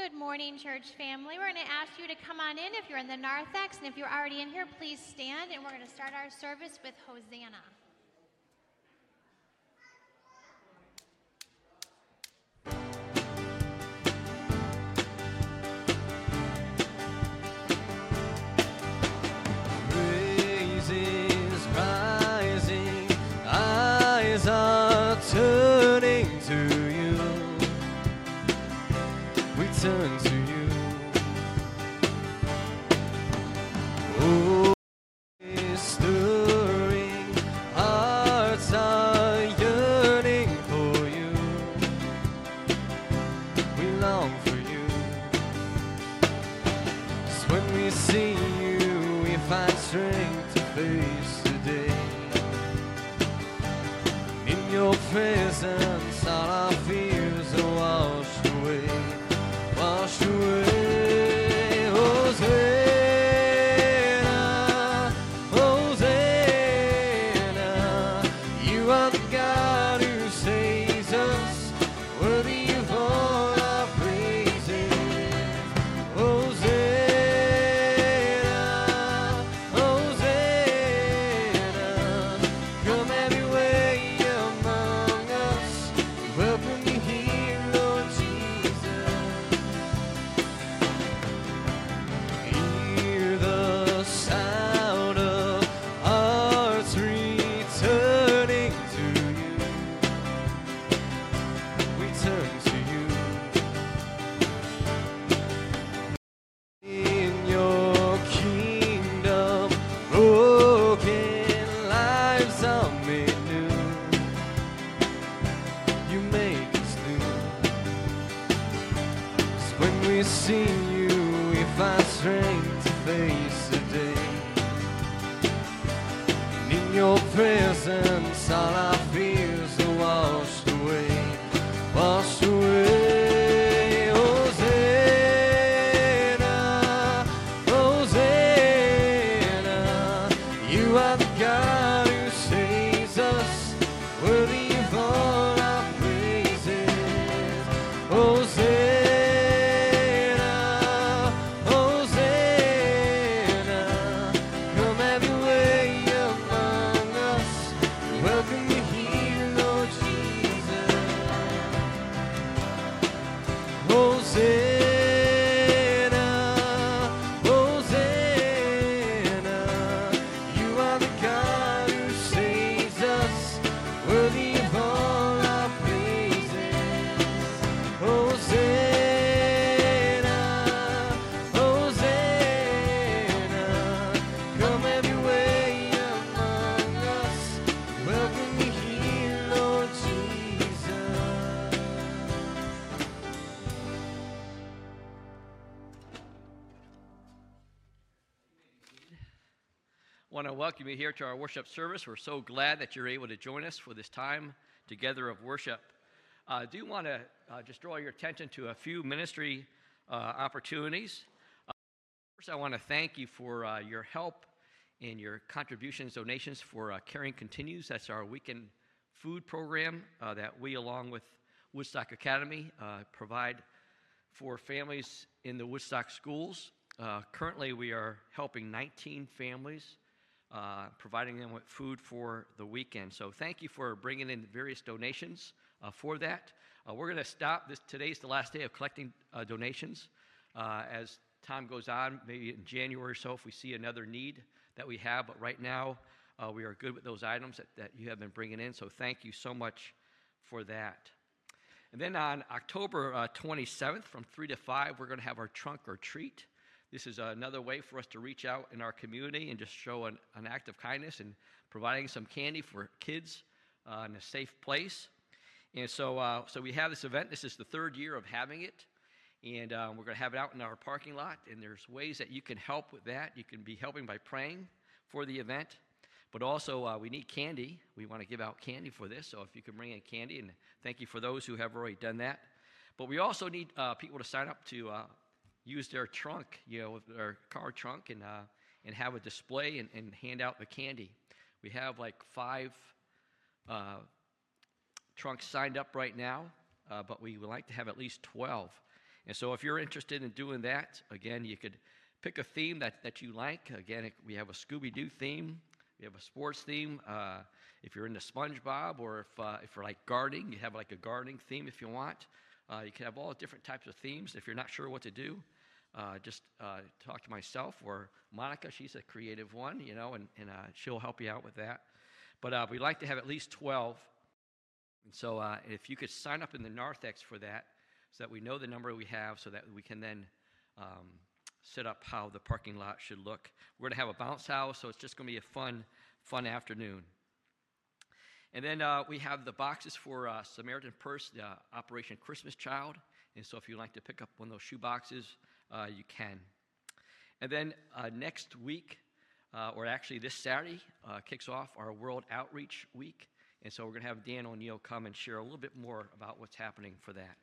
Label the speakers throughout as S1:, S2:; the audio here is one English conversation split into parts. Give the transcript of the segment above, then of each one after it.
S1: Good morning, church family. We're going to ask you to come on in if you're in the narthex, and if you're already in here, please stand, and we're going to start our service with Hosanna.
S2: Praises rising, eyes are turning to you. We turn to you. Oh, is stirring, hearts are yearning for you. We long for you. 'Cause when we see you, we find strength to face the day. In your presence, all our fears are washed away. Washed away. Hosanna, Hosanna. You are the God who saves us, worthy of all our praises. Hosanna, Hosanna. Come have your way among us. Welcome you here, Lord Jesus. Hear the sound of hearts returning to you. We turn to you. In your kingdom, broken lives are made new. You make us new. 'Cause when we see you, we find strength to face the day. And in your presence, all our fears are washed away. Washed away. Hosanna, Hosanna. You are the God who saves us, worthy of all our praises. Hosanna, Hosanna. Come have your way among us. Welcome you here, Lord Jesus. Hosanna, Hosanna. You are the God who saves us, worthy of all our praises. Hosanna, Hosanna. Come have your way among us. Welcome you here, Lord Jesus.
S3: I want to welcome you here to our worship service. We're so glad that you're able to join us for this time together of worship. I do want to just draw your attention to a few ministry opportunities. First, I want to thank you for your help and your contributions, donations for Caring Continues. That's our weekend food program that we, along with Woodstock Academy, provide for families in the Woodstock schools. Currently, we are helping 19 families, providing them with food for the weekend. So thank you for bringing in various donations for that. We're going to stop. Today's the last day of collecting donations. As time goes on, maybe in January or so, if we see another need that we have. But right now, we are good with those items that you have been bringing in. So thank you so much for that. And then on October 27th, from 3 to 5, we're going to have our trunk or treat. This is another way for us to reach out in our community and just show an act of kindness and providing some candy for kids in a safe place. And so we have this event. This is the third year of having it. And we're going to have it out in our parking lot. And there's ways that you can help with that. You can be helping by praying for the event. But also, we need candy. We want to give out candy for this. So if you can bring in candy, and thank you for those who have already done that. But we also need people to sign up to use their trunk, their car trunk, and have a display and hand out the candy. We have like 5 trunks signed up right now, but we would like to have at least 12. And so if you're interested in doing that, again, you could pick a theme that you like. Again, we have a Scooby-Doo theme. We have a sports theme. If you're into SpongeBob, or if you're like gardening, you have like a gardening theme if you want. You can have all different types of themes. If you're not sure what to do, just talk to myself or Monica. She's a creative one, and she'll help you out with that. But we'd like to have at least 12. And so if you could sign up in the narthex for that, so that we know the number we have, so that we can then set up how the parking lot should look. We're going to have a bounce house, so it's just going to be a fun afternoon. And then we have the boxes for Samaritan Purse, the Operation Christmas Child. And so if you'd like to pick up one of those shoe boxes, you can. And then next week, or actually this Saturday, kicks off our World Outreach Week. And so we're going to have Dan O'Neill come and share a little bit more about what's happening for that.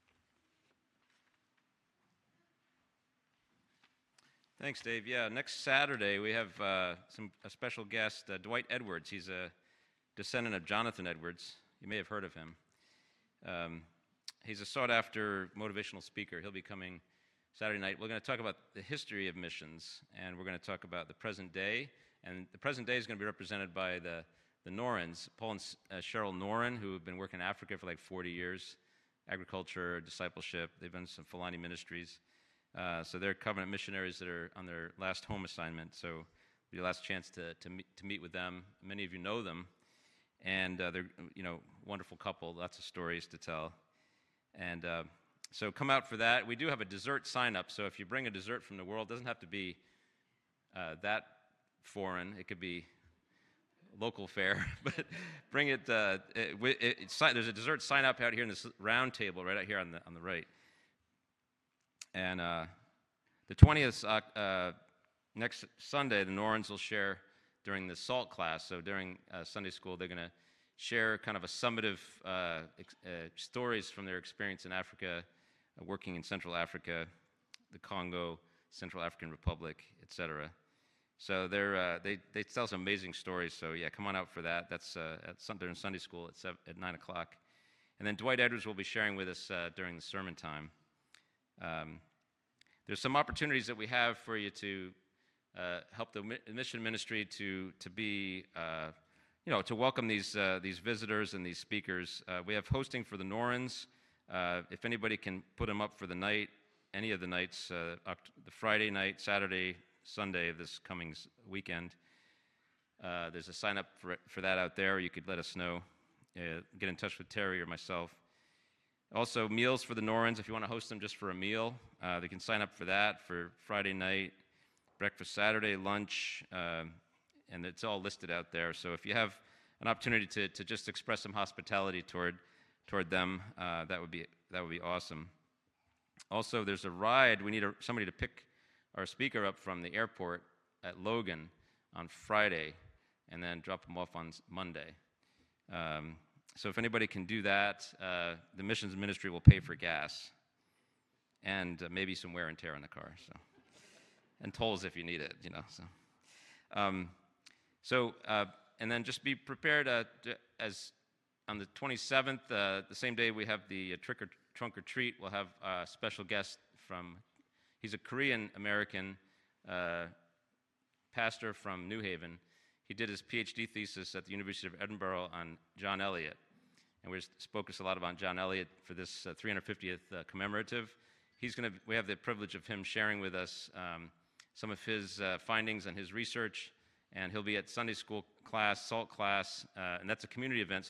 S4: Thanks, Dave. Yeah, next Saturday we have a special guest, Dwight Edwards. He's a descendant of Jonathan Edwards. You may have heard of him. He's a sought-after motivational speaker. He'll be coming Saturday night. We're going to talk about the history of missions, and we're going to talk about the present day. And the present day is going to be represented by the Norans, Paul and Cheryl Noren, who have been working in Africa for like 40 years, agriculture, discipleship. They've done some Fulani ministries. So they're covenant missionaries that are on their last home assignment. So it'll be your last chance to meet with them. Many of you know them, and they're wonderful couple. Lots of stories to tell, and so come out for that. We do have a dessert sign up. So if you bring a dessert from the world, it doesn't have to be that foreign. It could be local fare, but bring it. There's a dessert sign up out here in this round table right out here on the right. And the 20th, next Sunday, the Norans will share during the SALT class. So during Sunday school, they're going to share kind of a summative stories from their experience in Africa, working in Central Africa, the Congo, Central African Republic, etc. So they tell some amazing stories. So yeah, come on out for that. That's during Sunday school at 9 o'clock. And then Dwight Edwards will be sharing with us during the sermon time. There's some opportunities that we have for you to help the mission ministry to be, to welcome these visitors and these speakers. We have hosting for the Norans. If anybody can put them up for the night, any of the nights, the Friday night, Saturday, Sunday of this coming weekend, there's a sign up for that out there. You could let us know. Get in touch with Terry or myself. Also, meals for the Norans. If you want to host them just for a meal, they can sign up for that for Friday night, breakfast Saturday, lunch, and it's all listed out there. So if you have an opportunity to just express some hospitality toward them, that would be awesome. Also, there's a ride. We need somebody to pick our speaker up from the airport at Logan on Friday, and then drop them off on Monday. So if anybody can do that, the missions ministry will pay for gas and maybe some wear and tear on the car, and tolls if you need it, And then just be prepared as on the 27th, the same day we have the trunk or treat. We'll have a special guest he's a Korean-American pastor from New Haven. He did his PhD thesis at the University of Edinburgh on John Eliot, and we focus a lot about John Eliot for this 350th commemorative. We have the privilege of him sharing with us some of his findings and his research, and he'll be at Sunday school class, SALT class, and that's a community event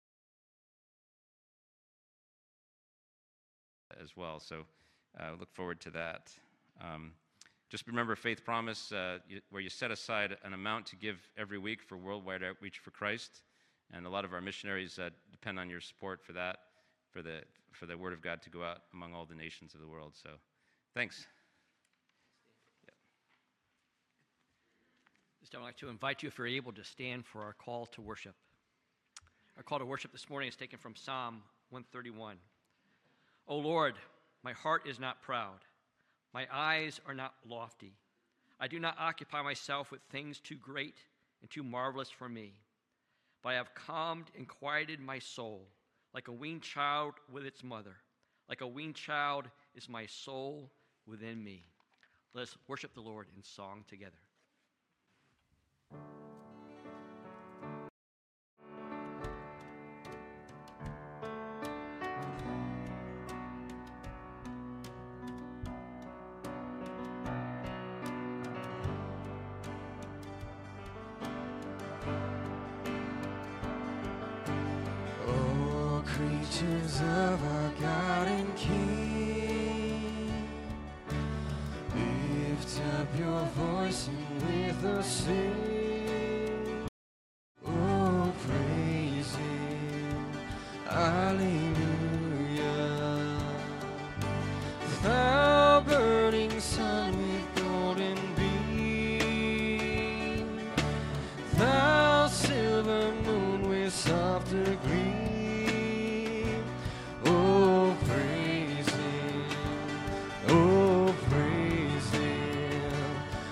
S4: as well. So look forward to that. Just remember Faith Promise, where you set aside an amount to give every week for worldwide outreach for Christ, and a lot of our missionaries depend on your support for that, for the Word of God to go out among all the nations of the world. So, thanks.
S3: Just I'd like to invite you, if you're able, to stand for our call to worship. Our call to worship this morning is taken from Psalm 131. O Lord, my heart is not proud. My eyes are not lofty. I do not occupy myself with things too great and too marvelous for me. But I have calmed and quieted my soul, like a weaned child with its mother, like a weaned child is my soul within me. Let us worship the Lord in song together.
S2: Oh, creatures of our God and King, lift up your voice and with us sing. Oh, praise Him, Alleluia. Thou burning sun with golden beam, thou silver moon with softer gleam. Oh, praise Him, oh, praise Him.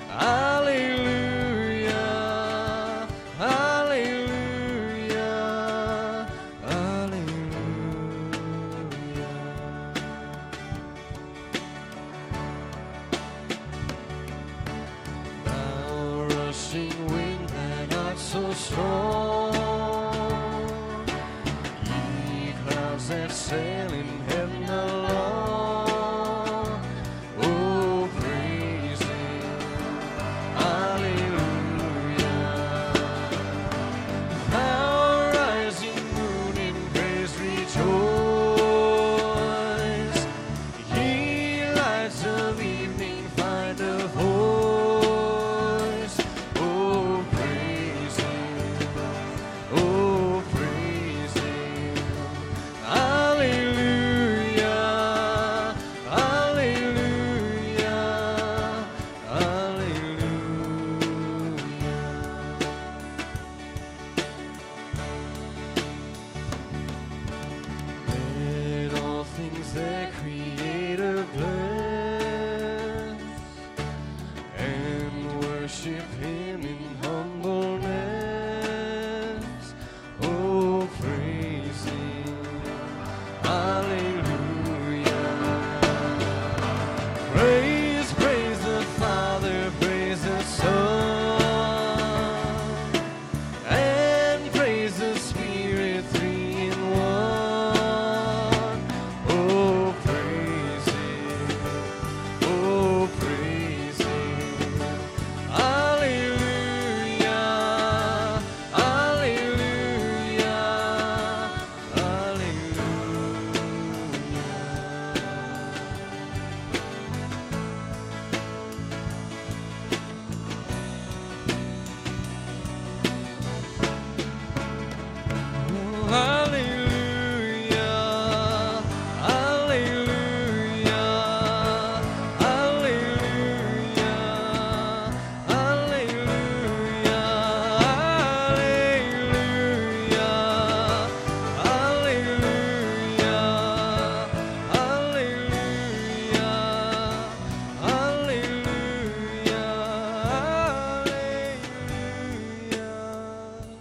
S2: Alleluia, alleluia, alleluia. Thou rushing wind that art so strong, ye clouds that sail in heaven along. Oh, praise Him, Alleluia. Thou rising moon in praise rejoice, ye lights of evening find a voice. Oh, praise Him, oh, praise Him. Alleluia, alleluia, alleluia. Let all things that Creator bless, and worship Him in humbleness. Oh, praise Him, Alleluia. Praise, praise the Father, praise the Son, and praise the Spirit, three in one. Oh, praise Him, oh, praise Him. Alleluia, alleluia, Alleluia, alleluia, alleluia, alleluia, alleluia, alleluia, alleluia, alleluia.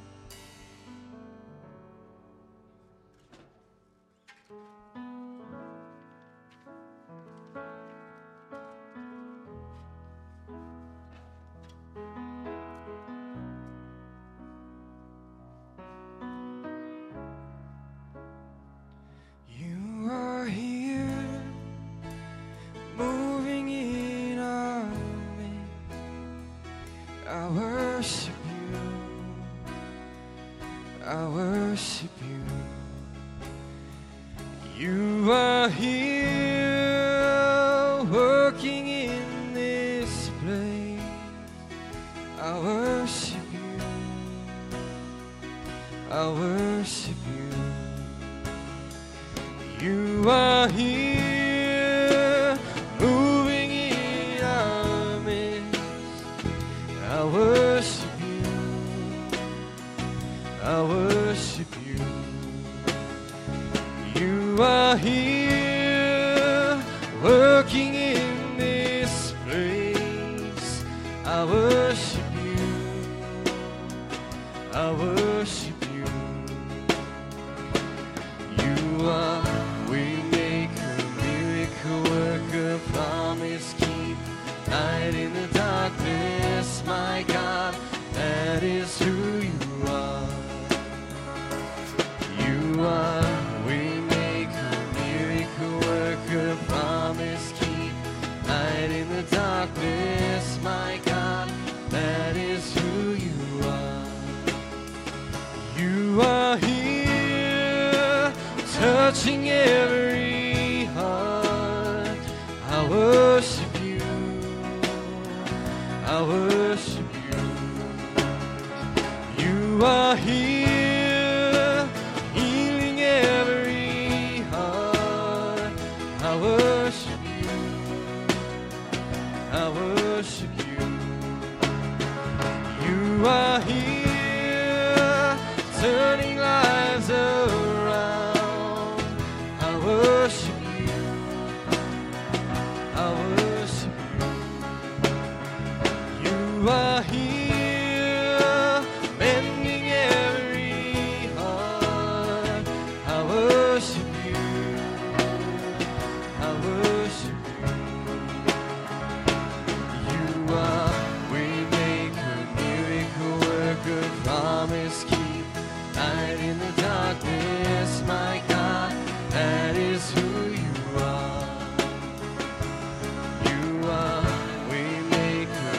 S2: You are here, moving in our midst. I worship you, I worship you. You are here, working in this place. I worship you, I worship you. You are here, moving in our midst. I worship you, I worship you. You are here, working in this place. I worship you, I worship you. You are waymaker, miracle touching every